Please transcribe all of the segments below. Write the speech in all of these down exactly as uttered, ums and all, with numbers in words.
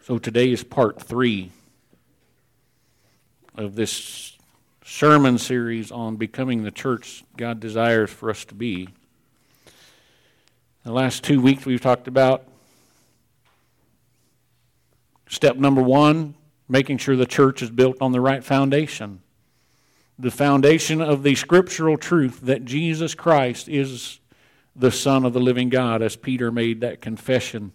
So today is part three of this sermon series on becoming the church God desires for us to be. The last two weeks we've talked about step number one, making sure the church is built on the right foundation. The foundation of the scriptural truth that Jesus Christ is the Son of the living God, as Peter made that confession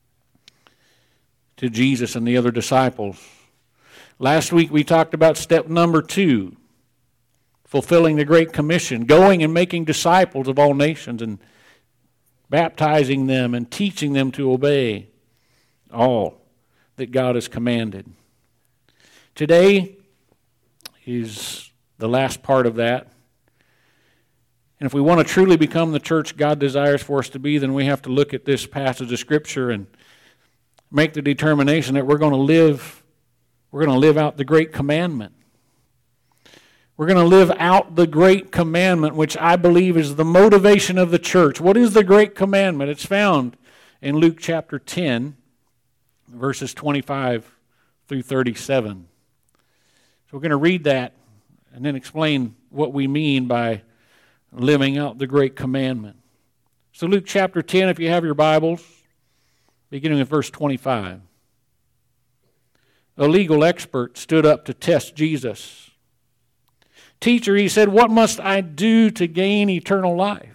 to Jesus and the other disciples. Last week we talked about step number two, fulfilling the Great Commission, going and making disciples of all nations and baptizing them and teaching them to obey all that God has commanded. Today is the last part of that. And if we want to truly become the church God desires for us to be, then we have to look at this passage of Scripture and make the determination that we're going to live, we're going to live out the great commandment. We're going to live out the great commandment, which I believe is the motivation of the church. What is the great commandment? It's found in Luke chapter ten, verses twenty-five through thirty-seven. So we're going to read that and then explain what we mean by living out the great commandment. So Luke chapter ten, if you have your Bibles, beginning with verse twenty-five. A legal expert stood up to test Jesus. Teacher, he said, what must I do to gain eternal life?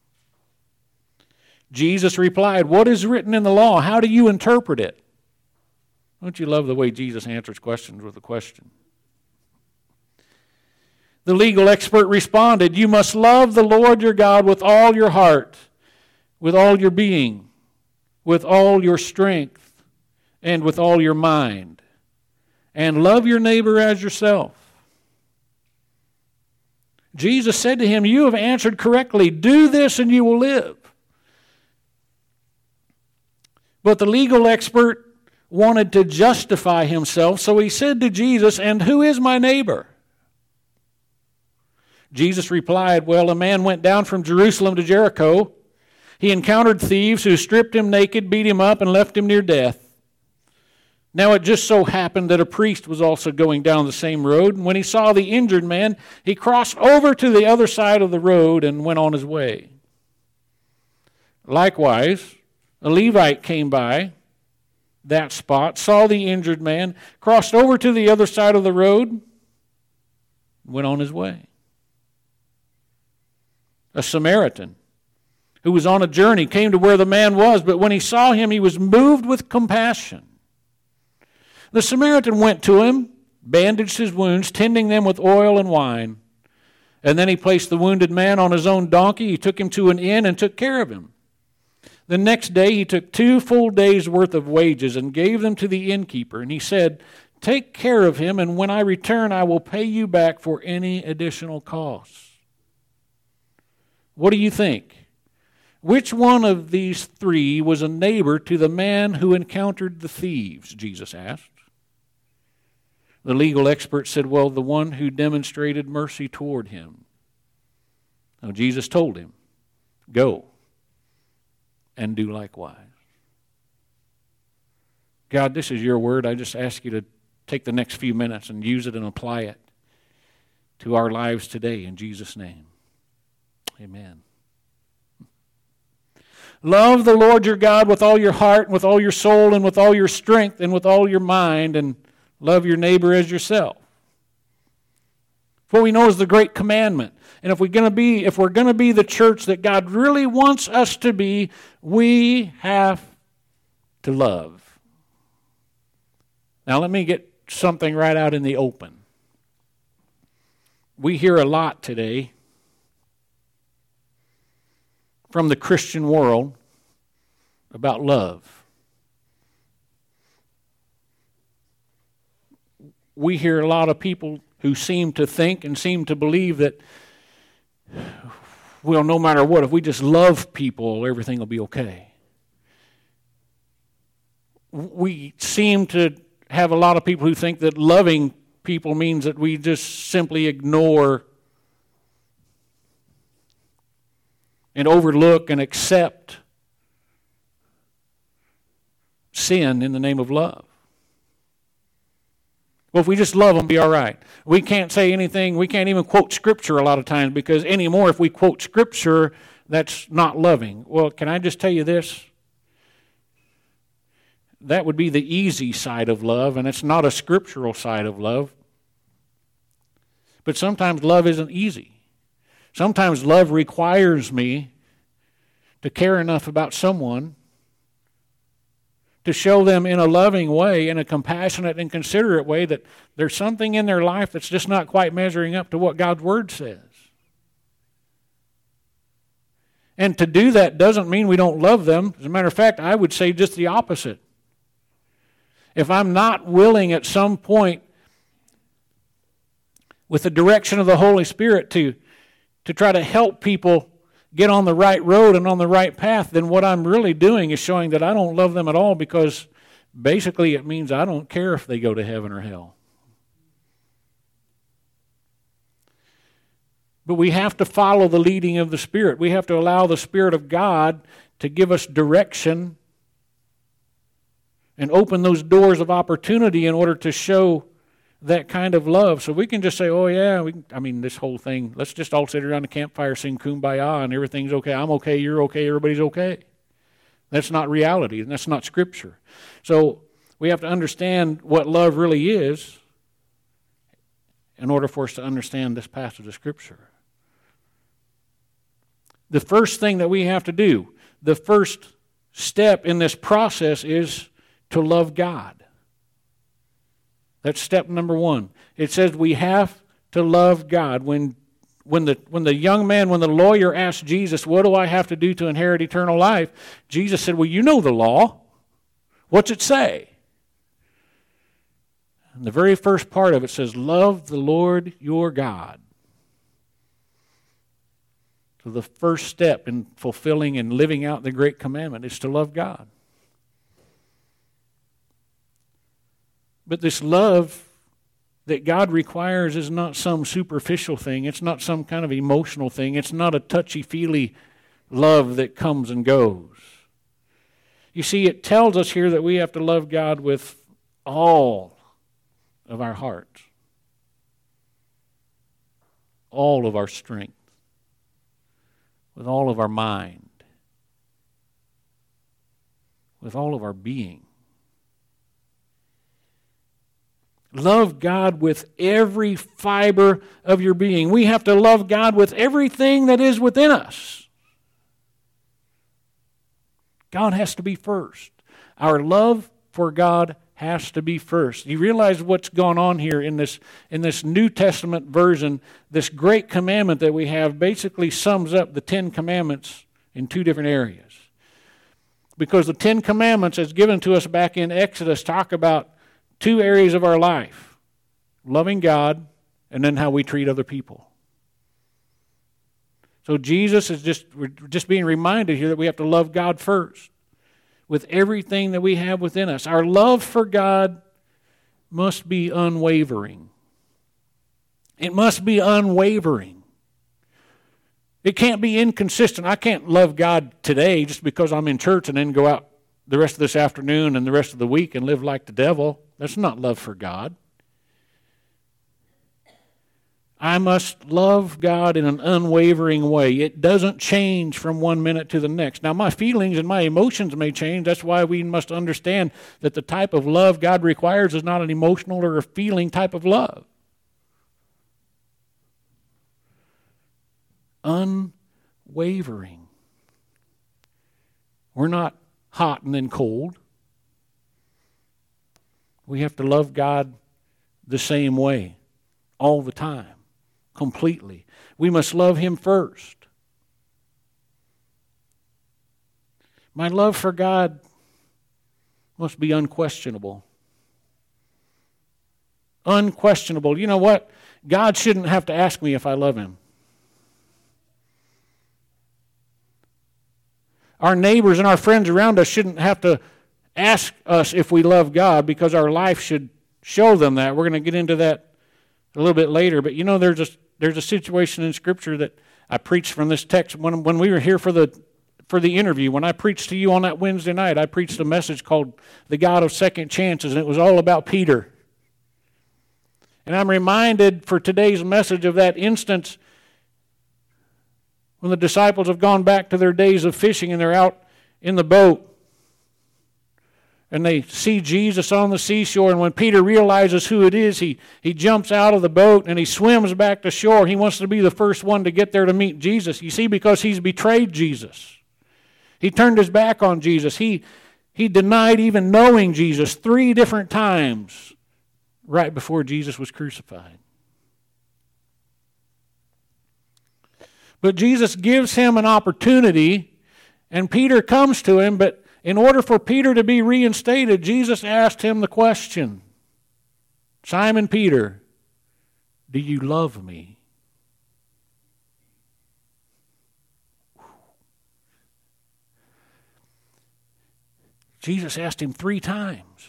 Jesus replied, what is written in the law? How do you interpret it? Don't you love the way Jesus answers questions with a question? The legal expert responded, you must love the Lord your God with all your heart, with all your being, with all your strength, and with all your mind, and love your neighbor as yourself. Jesus said to him, you have answered correctly. Do this and you will live. But the legal expert wanted to justify himself, so he said to Jesus, and who is my neighbor? Jesus replied, well, a man went down from Jerusalem to Jericho. He encountered thieves who stripped him naked, beat him up, and left him near death. Now it just so happened that a priest was also going down the same road, and when he saw the injured man, he crossed over to the other side of the road and went on his way. Likewise, a Levite came by that spot, saw the injured man, crossed over to the other side of the road, and went on his way. A Samaritan who was on a journey came to where the man was, but when he saw him, he was moved with compassion. The Samaritan went to him, bandaged his wounds, tending them with oil and wine. And then he placed the wounded man on his own donkey. He took him to an inn and took care of him. The next day he took two full days' worth of wages and gave them to the innkeeper. And he said, take care of him, and when I return, I will pay you back for any additional costs. What do you think? Which one of these three was a neighbor to the man who encountered the thieves? Jesus asked. The legal expert said, well, the one who demonstrated mercy toward him. Now Jesus told him, go and do likewise. God, this is your word. I just ask you to take the next few minutes and use it and apply it to our lives today in Jesus' name. Amen. Love the Lord your God with all your heart and with all your soul and with all your strength and with all your mind, and love your neighbor as yourself. What we know is the great commandment. And if we're going to be, if we're going to be the church that God really wants us to be, we have to love. Now let me get something right out in the open. We hear a lot today from the Christian world about love. We hear a lot of people who seem to think and seem to believe that, well, no matter what, if we just love people, everything will be okay. We seem to have a lot of people who think that loving people means that we just simply ignore and overlook and accept sin in the name of love. Well, if we just love them, be all right. We can't say anything. We can't even quote Scripture a lot of times because anymore, if we quote Scripture, that's not loving. Well, can I just tell you this? That would be the easy side of love, and it's not a scriptural side of love. But sometimes love isn't easy. Sometimes love requires me to care enough about someone to show them in a loving way, in a compassionate and considerate way, that there's something in their life that's just not quite measuring up to what God's Word says. And to do that doesn't mean we don't love them. As a matter of fact, I would say just the opposite. If I'm not willing at some point, with the direction of the Holy Spirit, to, to try to help people get on the right road and on the right path, then what I'm really doing is showing that I don't love them at all, because basically it means I don't care if they go to heaven or hell. But we have to follow the leading of the Spirit. We have to allow the Spirit of God to give us direction and open those doors of opportunity in order to show that kind of love. So we can just say, oh yeah, we can, I mean, this whole thing, let's just all sit around the campfire, sing Kumbaya, and everything's okay. I'm okay, you're okay, everybody's okay. That's not reality, and that's not Scripture. So we have to understand what love really is in order for us to understand this passage of Scripture. The first thing that we have to do, the first step in this process is to love God. That's step number one. It says we have to love God. When, when, the, when the young man, when the lawyer asked Jesus, what do I have to do to inherit eternal life? Jesus said, well, you know the law. What's it say? And the very first part of it says, love the Lord your God. So the first step in fulfilling and living out the great commandment is to love God. But this love that God requires is not some superficial thing. It's not some kind of emotional thing. It's not a touchy-feely love that comes and goes. You see, it tells us here that we have to love God with all of our hearts, all of our strength, with all of our mind, with all of our being. Love God with every fiber of your being. We have to love God with everything that is within us. God has to be first. Our love for God has to be first. You realize what's going on here in this, in this New Testament version? This great commandment that we have basically sums up the Ten Commandments in two different areas. Because the Ten Commandments, as given to us back in Exodus, talk about two areas of our life: loving God and then how we treat other people. So Jesus is just, we're just being reminded here that we have to love God first with everything that we have within us. Our love for God must be unwavering. It must be unwavering. It can't be inconsistent. I can't love God today just because I'm in church and then go out the rest of this afternoon and the rest of the week and live like the devil. That's not love for God. I must love God in an unwavering way. It doesn't change from one minute to the next. Now, my feelings and my emotions may change. That's why we must understand that the type of love God requires is not an emotional or a feeling type of love. Unwavering. We're not hot and then cold. We have to love God the same way, all the time, completely. We must love Him first. My love for God must be unquestionable. Unquestionable. You know what? God shouldn't have to ask me if I love Him. Our neighbors and our friends around us shouldn't have to ask us if we love God, because our life should show them that. We're going to get into that a little bit later. But you know, there's a, there's a situation in Scripture that I preached from this text when, when we were here for the for the interview. When I preached to you on that Wednesday night, I preached a message called The God of Second Chances, and it was all about Peter. And I'm reminded for today's message of that instance when the disciples have gone back to their days of fishing and they're out in the boat. And they see Jesus on the seashore, and when Peter realizes who it is, he, he jumps out of the boat and he swims back to shore. He wants to be the first one to get there to meet Jesus. You see, because he's betrayed Jesus. He turned his back on Jesus. He, he denied even knowing Jesus three different times right before Jesus was crucified. But Jesus gives him an opportunity, and Peter comes to him, but in order for Peter to be reinstated, Jesus asked him the question, Simon Peter, do you love me? Jesus asked him three times.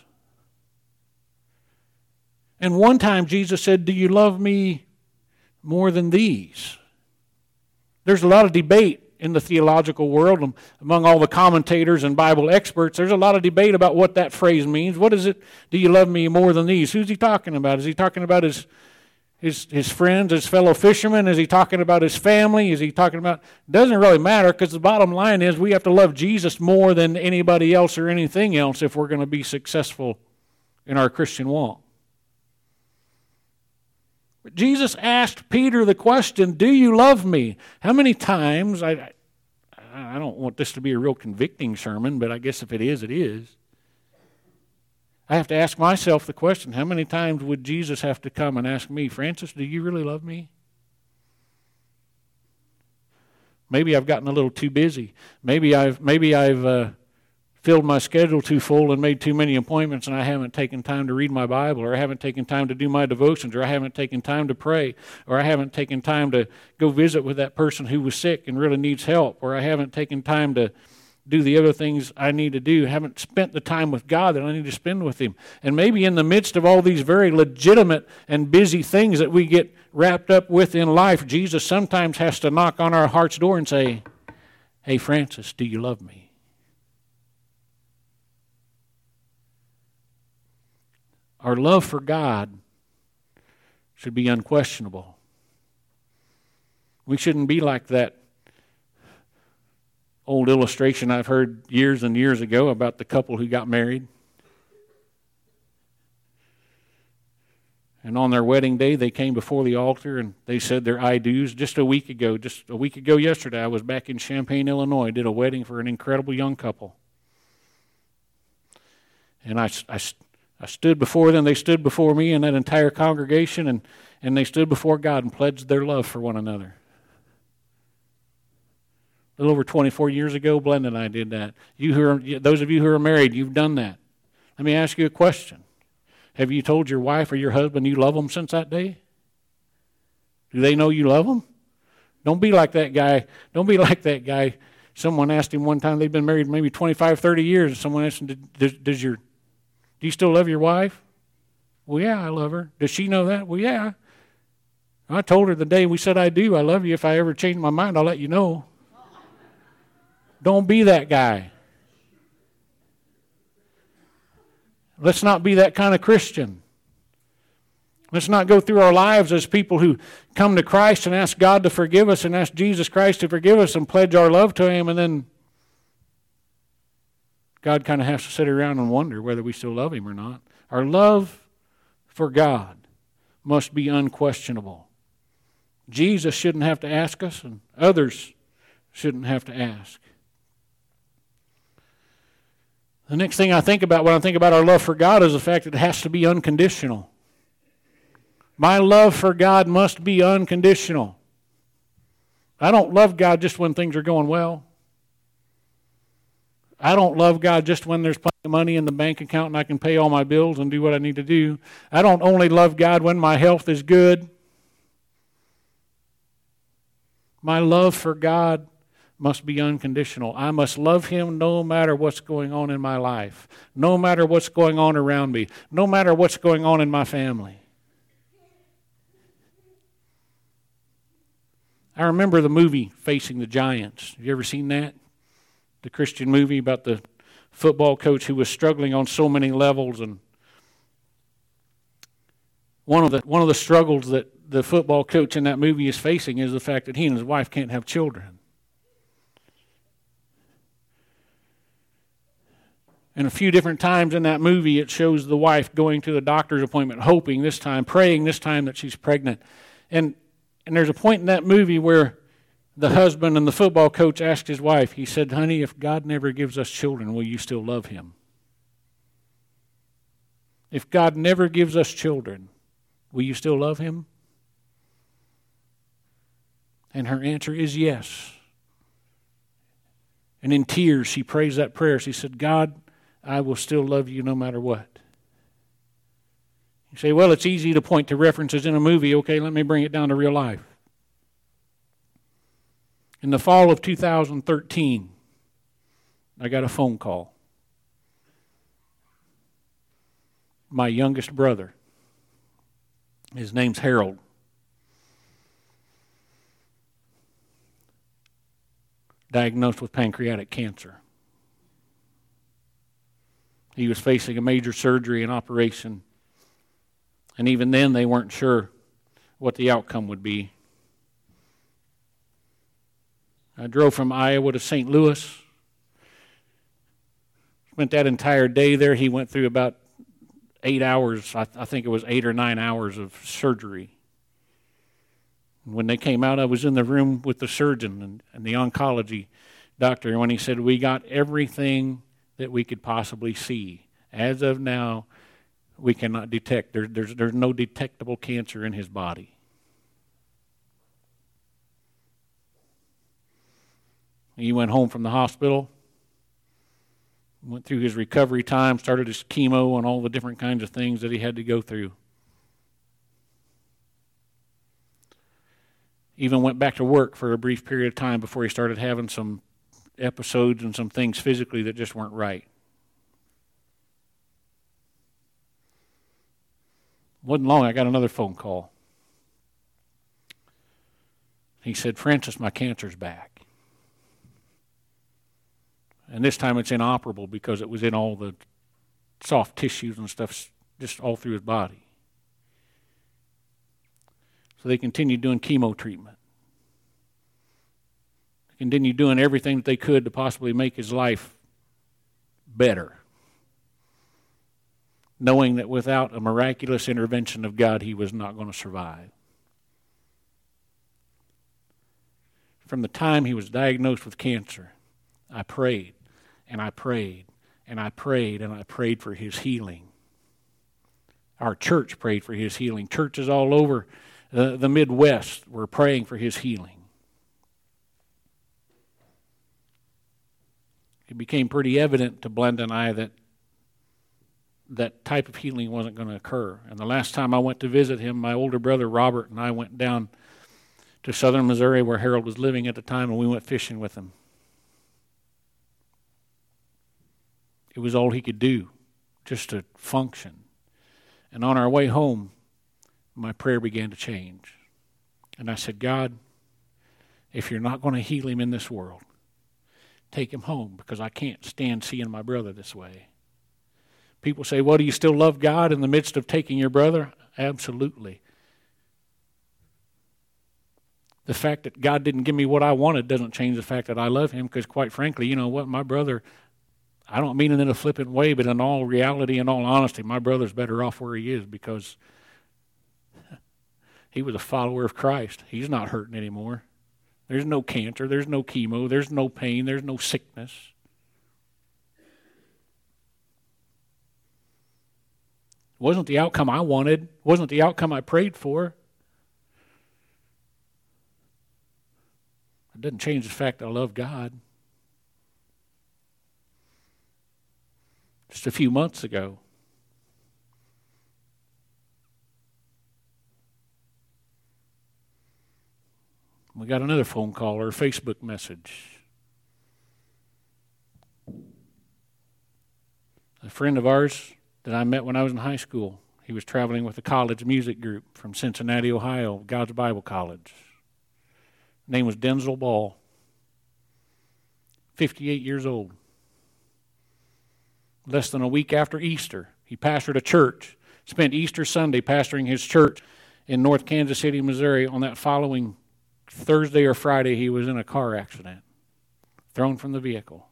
And one time Jesus said, do you love me more than these? There's a lot of debate in the theological world, among all the commentators and Bible experts. There's a lot of debate about what that phrase means. What is it, do you love me more than these? Who's he talking about? Is he talking about his his his friends, his fellow fishermen? Is he talking about his family? Is he talking about... It doesn't really matter, because the bottom line is we have to love Jesus more than anybody else or anything else if we're going to be successful in our Christian walk. Jesus asked Peter the question, do you love me? How many times, I, I don't want this to be a real convicting sermon, but I guess if it is, it is. I have to ask myself the question, how many times would Jesus have to come and ask me, Francis, do you really love me? Maybe I've gotten a little too busy. Maybe I've, maybe I've uh, filled my schedule too full and made too many appointments, and I haven't taken time to read my Bible, or I haven't taken time to do my devotions, or I haven't taken time to pray, or I haven't taken time to go visit with that person who was sick and really needs help, or I haven't taken time to do the other things I need to do, haven't spent the time with God that I need to spend with Him. And maybe in the midst of all these very legitimate and busy things that we get wrapped up with in life, Jesus sometimes has to knock on our heart's door and say, hey, Francis, do you love me? Our love for God should be unquestionable. We shouldn't be like that old illustration I've heard years and years ago about the couple who got married. And on their wedding day, they came before the altar and they said their I do's. Just a week ago, just a week ago yesterday, I was back in Champaign, Illinois, did a wedding for an incredible young couple. And I, I, I stood before them, they stood before me and that entire congregation, and, and they stood before God and pledged their love for one another. A little over twenty-four years ago, Blenda and I did that. You who are, those of you who are married, you've done that. Let me ask you a question. Have you told your wife or your husband you love them since that day? Do they know you love them? Don't be like that guy. Don't be like that guy. Someone asked him one time, they've been married maybe twenty-five, thirty years, and someone asked him, does, does your, do you still love your wife? Well, yeah, I love her. Does she know that? Well, yeah. I told her the day we said I do, I love you. If I ever change my mind, I'll let you know. Don't be that guy. Let's not be that kind of Christian. Let's not go through our lives as people who come to Christ and ask God to forgive us and ask Jesus Christ to forgive us and pledge our love to Him, and then God kind of has to sit around and wonder whether we still love Him or not. Our love for God must be unquestionable. Jesus shouldn't have to ask us, and others shouldn't have to ask. The next thing I think about when I think about our love for God is the fact that it has to be unconditional. My love for God must be unconditional. I don't love God just when things are going well. I don't love God just when there's plenty of money in the bank account and I can pay all my bills and do what I need to do. I don't only love God when my health is good. My love for God must be unconditional. I must love Him no matter what's going on in my life, no matter what's going on around me, no matter what's going on in my family. I remember the movie Facing the Giants. Have you ever seen that? The Christian movie about the football coach who was struggling on so many levels, and One of the one of the struggles that the football coach in that movie is facing is the fact that he and his wife can't have children. And a few different times in that movie, it shows the wife going to the doctor's appointment, hoping this time, praying this time that she's pregnant. And and there's a point in that movie where the husband and the football coach asked his wife, he said, honey, if God never gives us children, will you still love him? If God never gives us children, will you still love him? And her answer is yes. And in tears, she prays that prayer. She said, God, I will still love you no matter what. You say, well, it's easy to point to references in a movie. Okay, let me bring it down to real life. In the fall of two thousand thirteen, I got a phone call. My youngest brother, his name's Harold, diagnosed with pancreatic cancer. He was facing a major surgery and operation, and even then they weren't sure what the outcome would be. I drove from Iowa to Saint Louis. Spent that entire day there. He went through about eight hours, I, th- I think it was eight or nine hours of surgery. And when they came out, I was in the room with the surgeon and, and the oncology doctor, and when he said, we got everything that we could possibly see. As of now, we cannot detect. There, there's, there's no detectable cancer in his body. He went home from the hospital, went through his recovery time, started his chemo and all the different kinds of things that he had to go through. Even went back to work for a brief period of time before he started having some episodes and some things physically that just weren't right. Wasn't long, I got another phone call. He said, Francis, my cancer's back. And this time it's inoperable because it was in all the soft tissues and stuff just all through his body. So they continued doing chemo treatment. They continued doing everything that they could to possibly make his life better, knowing that without a miraculous intervention of God, he was not going to survive. From the time he was diagnosed with cancer, I prayed, and I prayed, and I prayed, and I prayed for his healing. Our church prayed for his healing. Churches all over the, the Midwest were praying for his healing. It became pretty evident to Blenda and I that that type of healing wasn't going to occur. And the last time I went to visit him, my older brother Robert and I went down to southern Missouri where Harold was living at the time, and we went fishing with him. It was all he could do, just to function. And on our way home, my prayer began to change. And I said, God, if you're not going to heal him in this world, take him home, because I can't stand seeing my brother this way. People say, well, do you still love God in the midst of taking your brother? Absolutely. The fact that God didn't give me what I wanted doesn't change the fact that I love him, because quite frankly, you know what, my brother, I don't mean it in a flippant way, but in all reality and all honesty, my brother's better off where he is, because he was a follower of Christ. He's not hurting anymore. There's no cancer, there's no chemo, there's no pain, there's no sickness. It wasn't the outcome I wanted. It wasn't the outcome I prayed for. It doesn't change the fact that I love God. Just a few months ago, we got another phone call or a Facebook message. A friend of ours that I met when I was in high school, he was traveling with a college music group from Cincinnati, Ohio, God's Bible College. His name was Denzel Ball, fifty-eight years old. Less than a week after Easter, he pastored a church Spent Easter Sunday pastoring his church in North Kansas City, Missouri. On that following Thursday or Friday, he was in a car accident, thrown from the vehicle.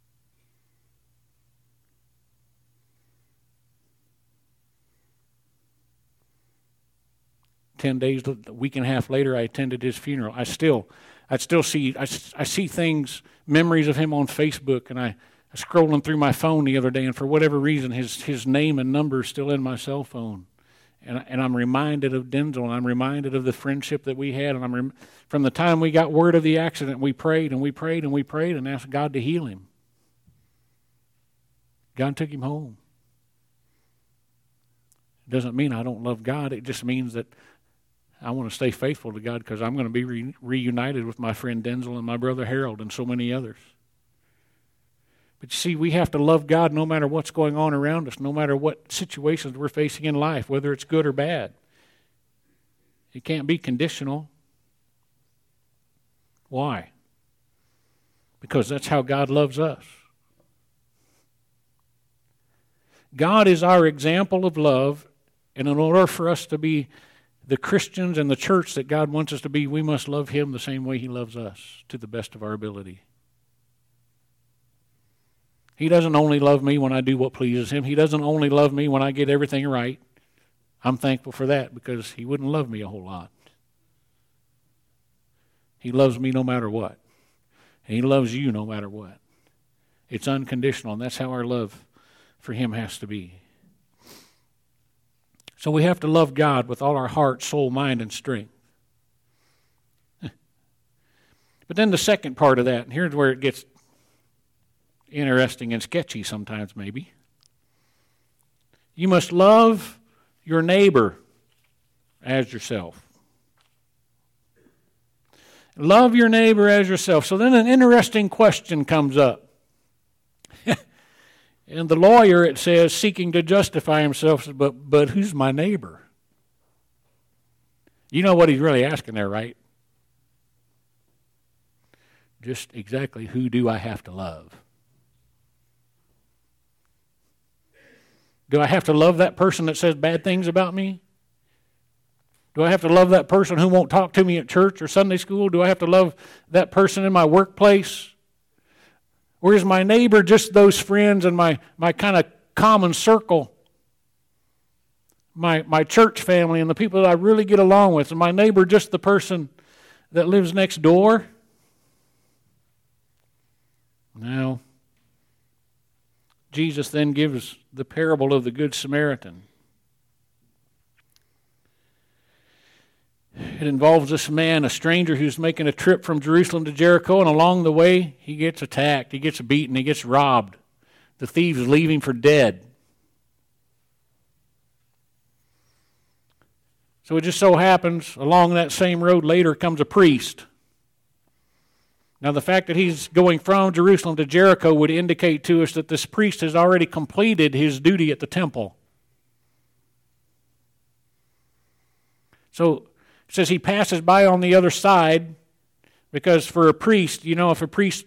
Ten days, a week and a half later, I attended his funeral. I still, I still see, I, I see things, memories of him on Facebook, and I, I scrolling through my phone the other day, and for whatever reason, his his name and number is still in my cell phone, and and I'm reminded of Denzel, and I'm reminded of the friendship that we had, and I'm rem- from the time we got word of the accident, we prayed and we prayed and we prayed and asked God to heal him. God took him home. It doesn't mean I don't love God. It just means that I want to stay faithful to God because I'm going to be re- reunited with my friend Denzel and my brother Harold and so many others. But you see, we have to love God no matter what's going on around us, no matter what situations we're facing in life, whether it's good or bad. It can't be conditional. Why? Because that's how God loves us. God is our example of love, and in order for us to be the Christians and the church that God wants us to be, we must love Him the same way He loves us, to the best of our ability. He doesn't only love me when I do what pleases Him. He doesn't only love me when I get everything right. I'm thankful for that because He wouldn't love me a whole lot. He loves me no matter what. And He loves you no matter what. It's unconditional, and that's how our love for Him has to be. So we have to love God with all our heart, soul, mind, and strength. But then the second part of that, and here's where it gets interesting and sketchy sometimes maybe. You must love your neighbor as yourself. Love your neighbor as yourself. So then an interesting question comes up. And the lawyer, it says, seeking to justify himself, says, but, but who's my neighbor? You know what he's really asking there, right? Just exactly who do I have to love? Do I have to love that person that says bad things about me? Do I have to love that person who won't talk to me at church or Sunday school? Do I have to love that person in my workplace? Or is my neighbor just those friends and my, my kind of common circle? My, my church family and the people that I really get along with? And my neighbor just the person that lives next door? No. Jesus then gives the parable of the Good Samaritan. It involves this man, a stranger who's making a trip from Jerusalem to Jericho, and along the way he gets attacked, he gets beaten, he gets robbed. The thieves leave him for dead. So it just so happens, along that same road later comes a priest. Now the fact that he's going from Jerusalem to Jericho would indicate to us that this priest has already completed his duty at the temple. So it says he passes by on the other side because for a priest, you know, if a priest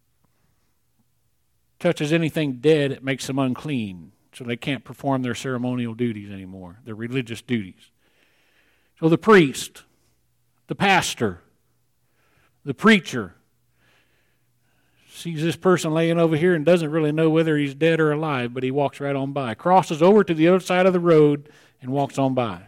touches anything dead, it makes them unclean. So they can't perform their ceremonial duties anymore, their religious duties. So the priest, the pastor, the preacher sees this person laying over here and doesn't really know whether he's dead or alive, but he walks right on by, crosses over to the other side of the road and walks on by.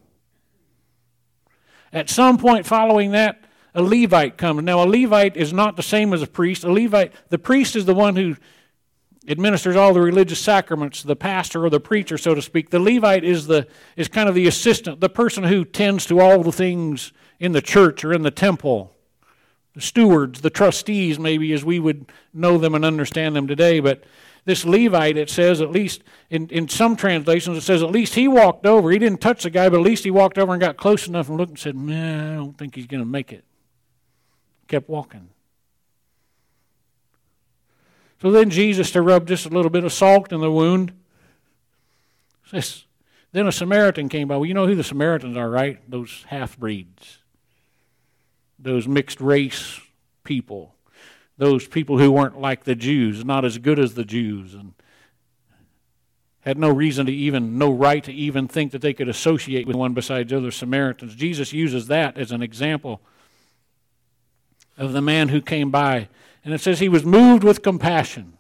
At some point following that, a Levite comes. Now, a Levite is not the same as a priest. A Levite, the priest is the one who administers all the religious sacraments, the pastor or the preacher, so to speak. The Levite is the is kind of the assistant, the person who tends to all the things in the church or in the temple. The stewards, the trustees, maybe as we would know them and understand them today, but this Levite, it says, at least in, in some translations, it says at least he walked over. He didn't touch the guy, but at least he walked over and got close enough and looked and said, man, I don't think he's going to make it. Kept walking. So then Jesus, to rub just a little bit of salt in the wound, says, then a Samaritan came by. Well, you know who the Samaritans are, right? Those half-breeds. Those mixed race people. Those people who weren't like the Jews, not as good as the Jews. And had no reason to even, no right to even think that they could associate with one besides other Samaritans. Jesus uses that as an example of the man who came by. And it says he was moved with compassion.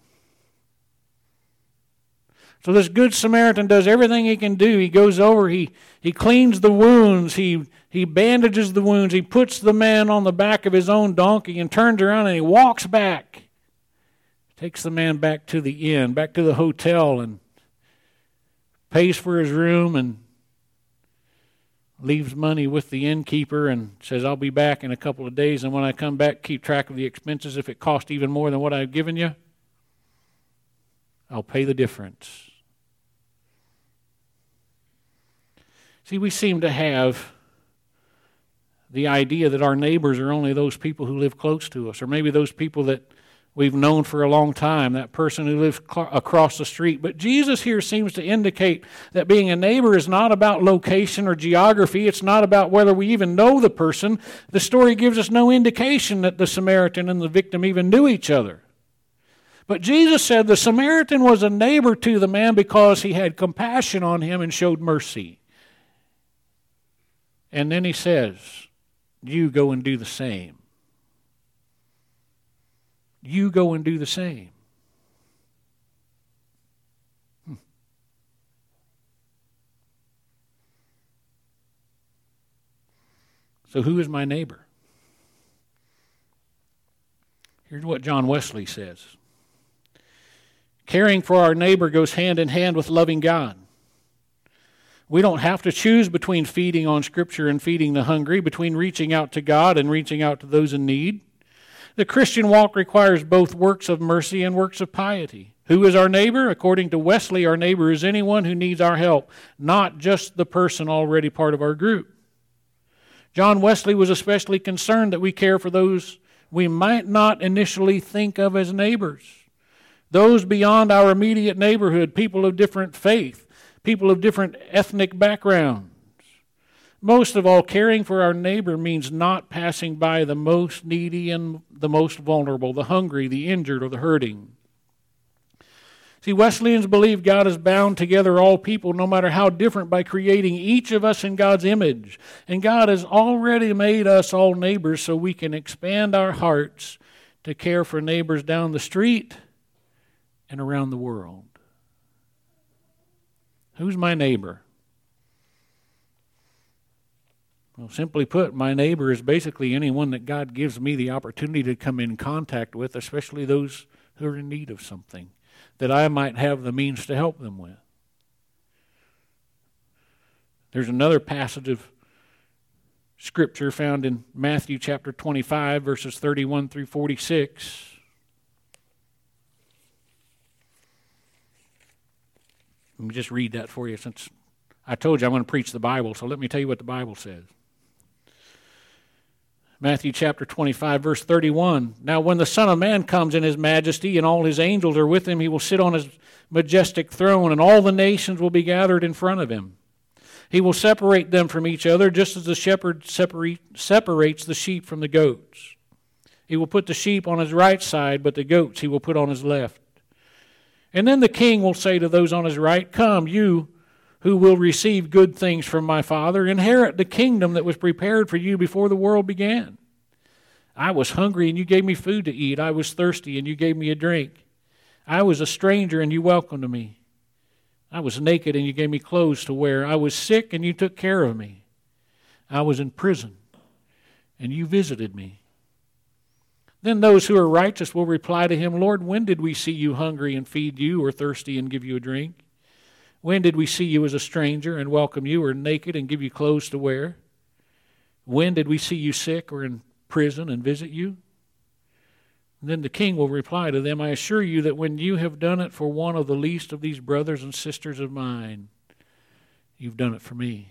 So this good Samaritan does everything he can do. He goes over, he, he cleans the wounds, he, he bandages the wounds, he puts the man on the back of his own donkey and turns around and he walks back. Takes the man back to the inn, back to the hotel, and pays for his room and leaves money with the innkeeper and says, I'll be back in a couple of days, and when I come back, keep track of the expenses. If it cost even more than what I've given you, I'll pay the difference. See, we seem to have the idea that our neighbors are only those people who live close to us, or maybe those people that we've known for a long time, that person who lives cl- across the street. But Jesus here seems to indicate that being a neighbor is not about location or geography. It's not about whether we even know the person. The story gives us no indication that the Samaritan and the victim even knew each other. But Jesus said the Samaritan was a neighbor to the man because he had compassion on him and showed mercy. And then he says, you go and do the same. You go and do the same. Hmm. So who is my neighbor? Here's what John Wesley says. Caring for our neighbor goes hand in hand with loving God. We don't have to choose between feeding on Scripture and feeding the hungry, between reaching out to God and reaching out to those in need. The Christian walk requires both works of mercy and works of piety. Who is our neighbor? According to Wesley, our neighbor is anyone who needs our help, not just the person already part of our group. John Wesley was especially concerned that we care for those we might not initially think of as neighbors. Those beyond our immediate neighborhood, people of different faith, people of different ethnic backgrounds. Most of all, caring for our neighbor means not passing by the most needy and the most vulnerable, the hungry, the injured, or the hurting. See, Wesleyans believe God has bound together all people, no matter how different, by creating each of us in God's image. And God has already made us all neighbors so we can expand our hearts to care for neighbors down the street and around the world. Who's my neighbor? Well, simply put, my neighbor is basically anyone that God gives me the opportunity to come in contact with, especially those who are in need of something that I might have the means to help them with. There's another passage of Scripture found in Matthew chapter twenty-five, verses thirty-one through forty-six. Let me just read that for you, since I told you I'm going to preach the Bible, so let me tell you what the Bible says. Matthew chapter twenty-five, verse thirty-one. Now when the Son of Man comes in his majesty and all his angels are with him, he will sit on his majestic throne, and all the nations will be gathered in front of him. He will separate them from each other, just as the shepherd separate, separates the sheep from the goats. He will put the sheep on his right side, but the goats he will put on his left. And then the king will say to those on his right, come, you who will receive good things from my Father, inherit the kingdom that was prepared for you before the world began. I was hungry, and you gave me food to eat. I was thirsty, and you gave me a drink. I was a stranger, and you welcomed me. I was naked, and you gave me clothes to wear. I was sick, and you took care of me. I was in prison, and you visited me. Then those who are righteous will reply to him, Lord, when did we see you hungry and feed you, or thirsty and give you a drink? When did we see you as a stranger and welcome you, or naked and give you clothes to wear? When did we see you sick or in prison and visit you? And then the king will reply to them, I assure you that when you have done it for one of the least of these brothers and sisters of mine, you've done it for me.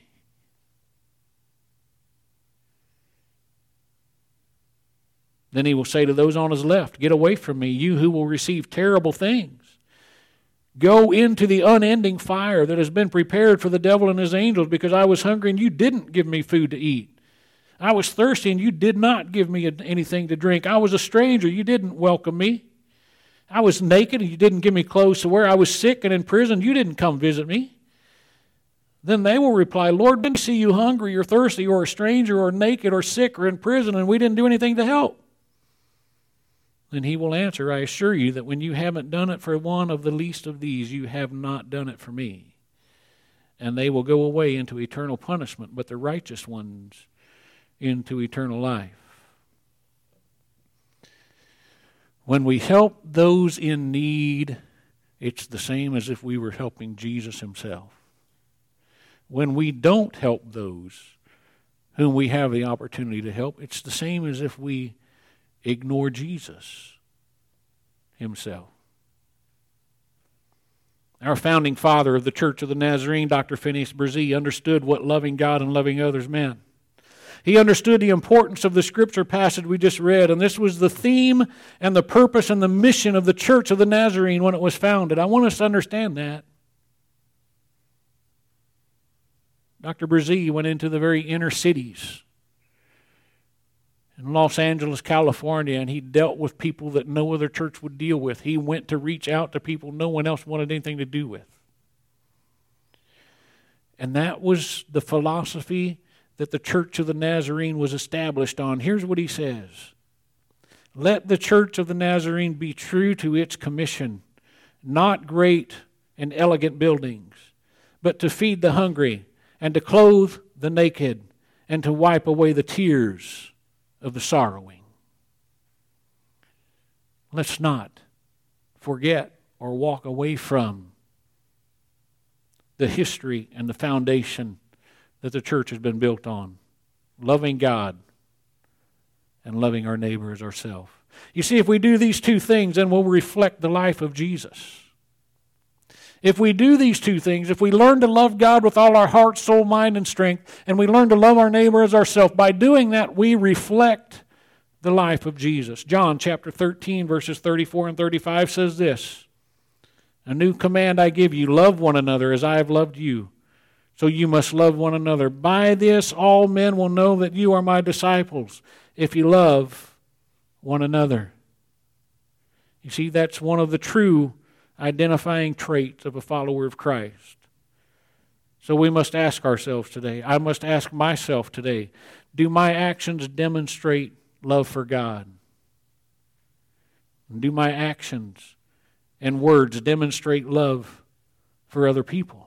Then he will say to those on his left, get away from me, you who will receive terrible things. Go into the unending fire that has been prepared for the devil and his angels, because I was hungry and you didn't give me food to eat. I was thirsty and you did not give me anything to drink. I was a stranger, you didn't welcome me. I was naked and you didn't give me clothes to wear. I was sick and in prison. You didn't come visit me. Then they will reply, Lord, didn't see you hungry or thirsty or a stranger or naked or sick or in prison, and we didn't do anything to help. Then he will answer, I assure you that when you haven't done it for one of the least of these, you have not done it for me. And they will go away into eternal punishment, but the righteous ones into eternal life. When we help those in need, it's the same as if we were helping Jesus himself. When we don't help those whom we have the opportunity to help, it's the same as if we ignore Jesus himself. Our founding father of the Church of the Nazarene, Doctor Phineas Bresee, understood what loving God and loving others meant. He understood the importance of the scripture passage we just read, and this was the theme and the purpose and the mission of the Church of the Nazarene when it was founded. I want us to understand that. Doctor Bresee went into the very inner cities in Los Angeles, California, and he dealt with people that no other church would deal with. He went to reach out to people no one else wanted anything to do with. And that was the philosophy that the Church of the Nazarene was established on. Here's what he says. Let the Church of the Nazarene be true to its commission, not great and elegant buildings, but to feed the hungry and to clothe the naked and to wipe away the tears of the sorrowing. Let's not forget or walk away from the history and the foundation that the church has been built on. Loving God and loving our neighbor as ourselves. You see, if we do these two things, then we'll reflect the life of Jesus. If we do these two things, if we learn to love God with all our heart, soul, mind, and strength, and we learn to love our neighbor as ourselves, by doing that, we reflect the life of Jesus. John chapter thirteen, verses thirty-four and thirty-five says this, A new command I give you, love one another as I have loved you. So you must love one another. By this all men will know that you are my disciples, if you love one another. You see, that's one of the true identifying traits of a follower of Christ. So we must ask ourselves today, I must ask myself today, do my actions demonstrate love for God? And do my actions and words demonstrate love for other people?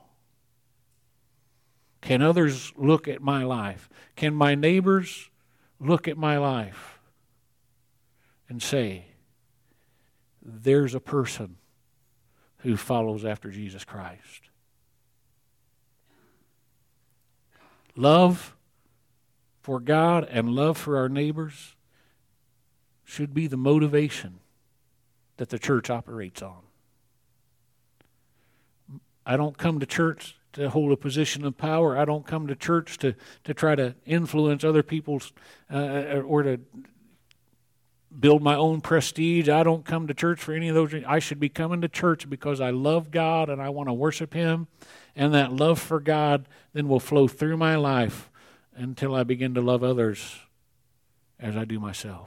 Can others look at my life? Can my neighbors look at my life and say, there's a person who follows after Jesus Christ? Love for God and love for our neighbors should be the motivation that the church operates on. I don't come to church to hold a position of power. I don't come to church to, to try to influence other people's uh, or to build my own prestige. I don't come to church for any of those. I should be coming to church because I love God and I want to worship Him. And that love for God then will flow through my life until I begin to love others as I do myself.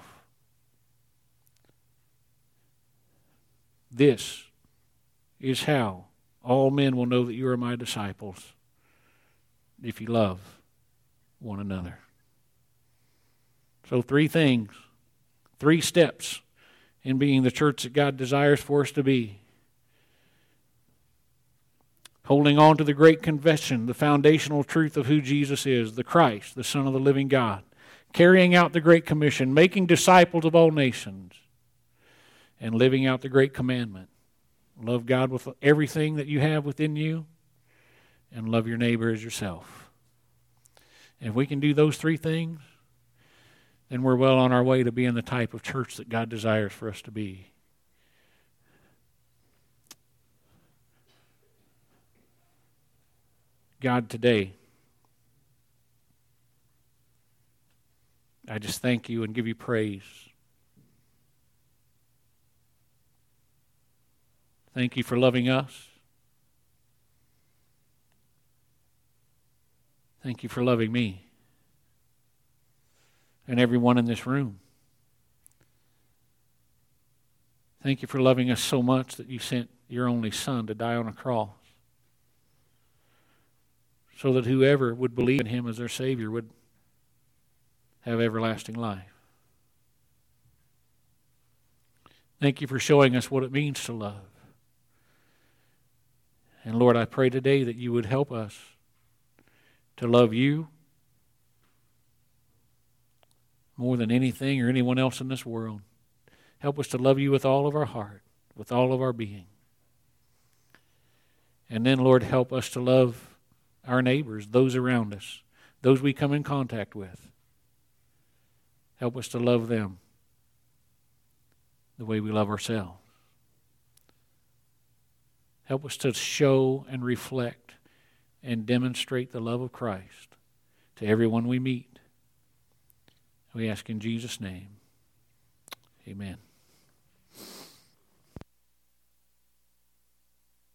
This is how all men will know that you are my disciples, if you love one another. So three things, three steps in being the church that God desires for us to be. Holding on to the great confession, the foundational truth of who Jesus is, the Christ, the Son of the living God. Carrying out the Great Commission, making disciples of all nations, and living out the great commandment. Love God with everything that you have within you, and love your neighbor as yourself. And if we can do those three things, then we're well on our way to being the type of church that God desires for us to be. God, today, I just thank you and give you praise. Thank you for loving us. Thank you for loving me and everyone in this room. Thank you for loving us so much that you sent your only Son to die on a cross so that whoever would believe in him as their Savior would have everlasting life. Thank you for showing us what it means to love. And Lord, I pray today that you would help us to love you more than anything or anyone else in this world. Help us to love you with all of our heart, with all of our being. And then, Lord, help us to love our neighbors, those around us, those we come in contact with. Help us to love them the way we love ourselves. Help us to show and reflect and demonstrate the love of Christ to everyone we meet. We ask in Jesus' name. Amen.